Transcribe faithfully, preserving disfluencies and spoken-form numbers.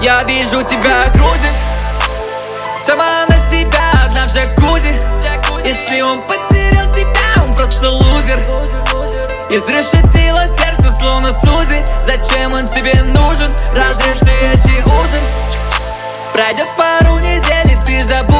Я вижу, тебя грузит. Сама на себя, одна в джакузи. Если он потерял тебя, он просто лузер. Изрешетило сердце, словно Сузи. Зачем он тебе нужен? Разрежь ты эти узы. Пройдет пару недель, и ты забудешь.